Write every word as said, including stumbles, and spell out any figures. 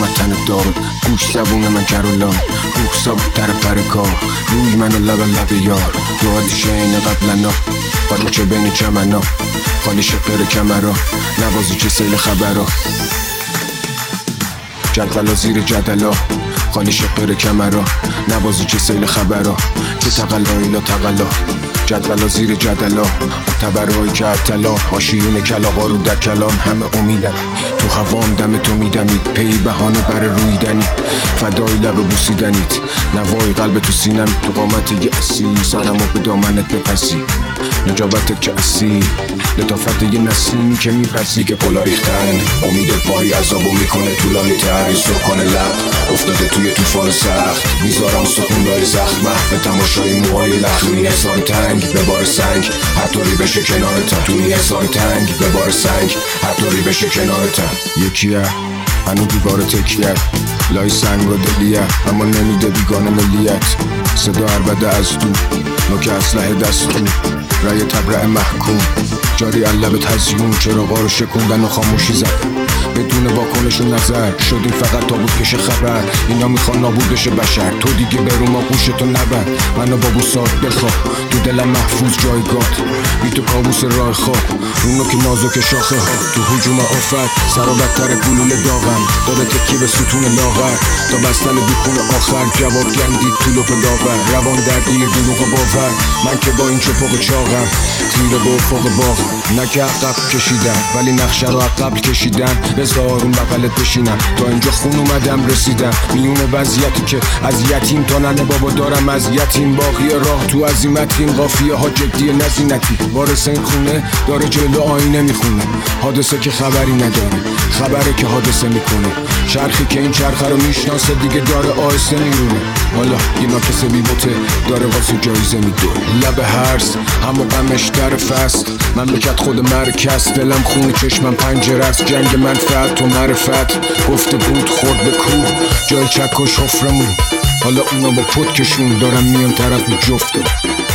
من تن دار، گوش زبون من کرولان، گوش زبون تر پرکار، روی من و لب لب یار. دو شین قبلنا قالی چه بین چمنا، خالی شپر کمرا، نوازی چه سیل خبرا، جدولا زیر جدلا، خالی شپر کمرا، نوازی چه سیل خبرا. که تقلا ایلا تقلا، جدولا زیر جدلا، تبرهای که ابتلا، آشیون کلاغا رو در کلام همه امیدن. تو هوام دم تو میدمید، پی بهانه بر رویدنی، فدای لب بوسیدنیت، نوای قلب تو سینم، تو قامت یه اصیل، سرمو به دامنت بپسی، نجابتت که اصیل، لطافت یه نسیمی که میپسی. که پلا ریختن امید پای عذابو میکنه طولانی تر، یه سکان لب افتاده توی طوفان سخت، میذارم سکون داری زخم، محو تماشای موهای لخت. دونی حسار تنگ به بار سنگ، هر طوری بشه کنارتم. دونی حسار تنگ به بار سنگ، هر طوری بشه کنارتم. یکیه هنو دیوار تکیه، لای سنگ و دلیه، اما نمیده بیگانه ملیت. صدا عربده از دو، نوک اسلحه دستو، رای تبرع محکوم، جاری علبت هزیون. چراغا رو شکوندن و خاموشی زد بدون واکنشون نظر، شدیم فقط تابوت کش خبر. اینا میخوان نابود بشه بشر، تو دیگه برو ما گوشتو نبر. منو با بوسات بخواه، تو دلم محفوظ جایگات، بی تو کابوس راه خواب، اونو که نازک شاخه ها. تو هجوم آفت سر و بدتر گلول داغم، داده تکی به ستون لاغر، تا بستن بیخون آخر. جواب گندید طول و پداور، روان درگیر دروغ باور. من که با این چپاق چاقم، تیره به افق باغ، نه که عقب کشیدم ولی نقشه رو عقب کشیدم. بذار اون بغلت بشینم، تا اینجا خون اومدم رسیدم. میون وضعیتی که از یتیم تا ننه بابا دارم از یتیم، باقی راه تو عزیمتیم، قافیه ها جدیه نزینتی. وارث این خونه داره جلو آینه میخونه، حادثه که خبری نداره، خبره که حادثه میکنه. چرخی که این چرخه رو میشناسه دیگه داره آهسته میرونه. حالا یه ناکس بی بوته داره واسه جایزه میدونه. لب هرز همو غمش در فست، مملکت خود مرکز، دلم خونه چشمم پنجره است. جنگ منفعت تو معرفت، گفته بود خورد به کوه، جای چکش حفرمون. حالا اونا با پتکشون دارم میان طرف جفته.